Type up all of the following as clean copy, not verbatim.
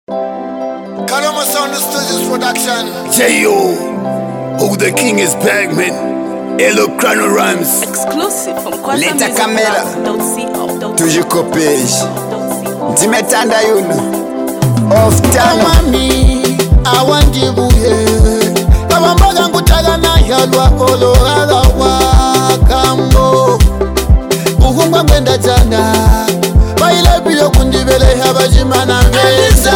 Kalama Sound Studios production. J.O. Who the king is back, man. Hello, Chrono Rhymes. Exclusive from Leta kamera. Kwanza Tujikopeshe Ndimetanda yuno Off time Mami, awandibuye Abambaga ngutaga na yalwa olorara wakambo Uhumba mwenda jana Baile biyo kundibele habajimana ngeza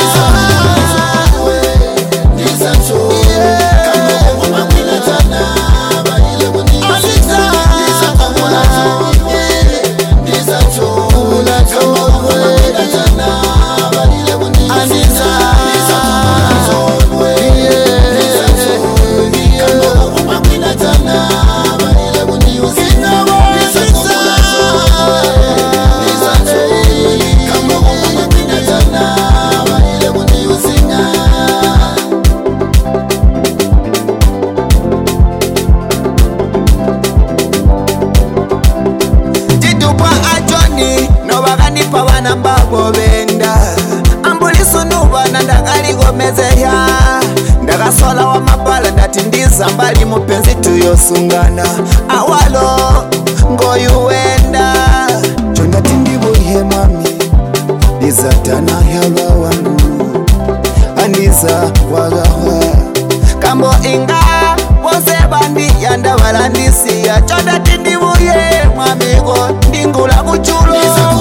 Pawana mbabo benda Ambulisu nuba na ndagali gomezeya Ndagasola wa mapala ndatindiza mbali mupenzi tuyosungana Awalo ngoyuwenda Chonda tindibo ihe mami Diza tana yalwa wangu Andiza wagawa Kambo inga Wose bandi yanda walandisi ya Chonda tindibo ihe mami go Ndingula kuchulo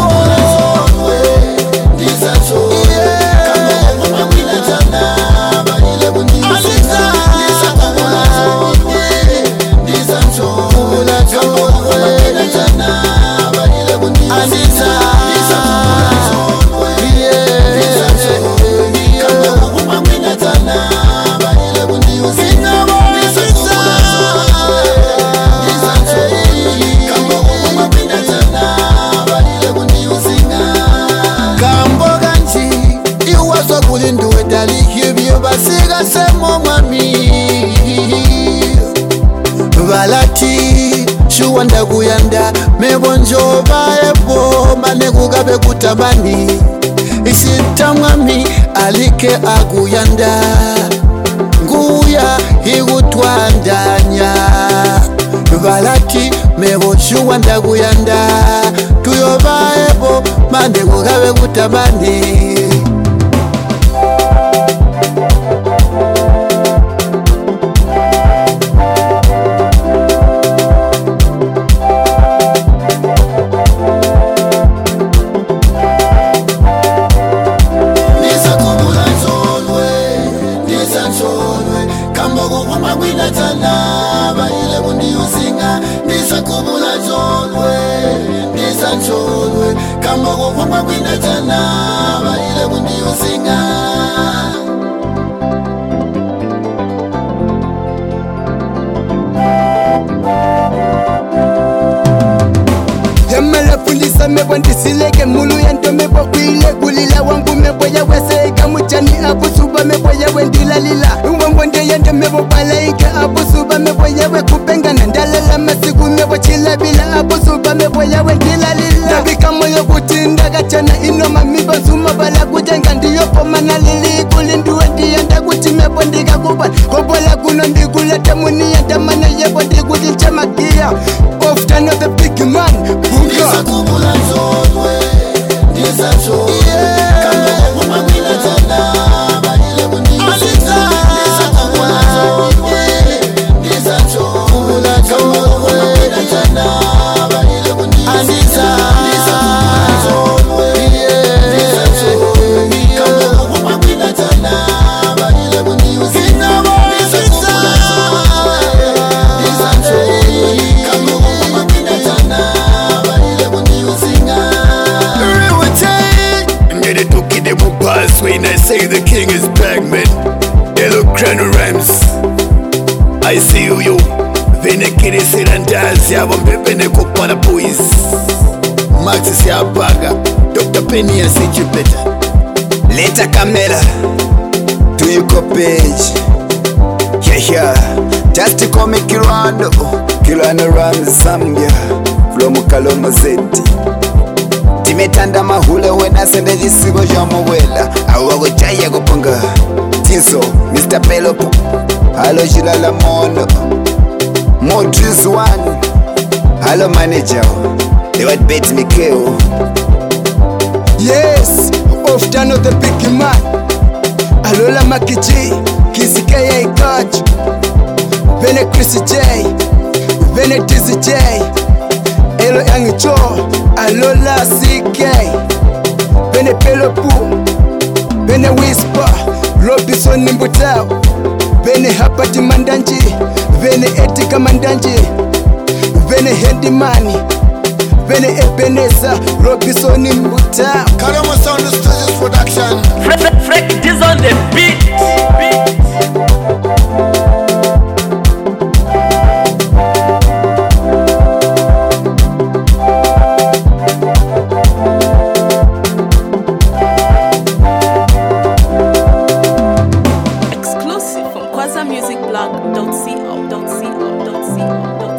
Balati shuwanda kuyanda mebonjo baebo mane kugabe kutabani isitamwami alike aguyanda nguya igutwandanya balati mebo shuwanda kuyanda tuyo baebo mane kugabe kutabani Kambo kwa kwina tana baile kundiusinga Yamala fundisa mebo ndisileke mulu yento mebo kuile kulila wangu mebo ya weseka muchani abusuba mebo ya wendilalila Wangu nde yente mebo balaika abusuba mebo ya wekupenga nandalala masiku mebo chilabila abusuba mebo ya wendilalila Tabika moyo kutinda gachana inoma mibo suma bala kujenga ndiyo poma na lili kulindu wendi yanda kuti mebo ndiga kubal Kobola kuno ndikulete muni yanda mana yebo ndikulicha makia Often of the big man Nisa kubula zonwe Nisa zonwe Kambo kwa kwina tana baile kundiusinga Nisa kubula zonwe Nisa zonwe Kambo kwa kwina tana baile kundiusinga When I say the king is back, man. Hello, Chrono Rhymes. I see you. Venekiri sirandazi yabo mbebene kupana boys. Maxis ya baga. Dr. Penny ya sichipeta. Leta kamera Tuyikopeshe Yeah Just call me Kirano Rhymes Zambia From Kaloma Zeti nimetanda mahule wena sende jisigo jomowela awakujaya kupunga Tizo, Mr. Pelopo Halo Jilala Mono Modris One Halo Manager They would bet me kill. Yes, often of the big man Alola Makiji Kizzy K.A. Coach Vene Chrissy J Vene Dizzy J Elo Young Joe Alola CK Vene Pelopo Vene Whisper Robinson Nimbutao Vene Hapati Mandanji Vene Etika Mandanji Vene Hendimani Vene Ebeneza Robinson Nimbutao Karama Sound Studios Production. Freck is on the beat. Exclusive from QuazaMusicBlog.co.co.co.co.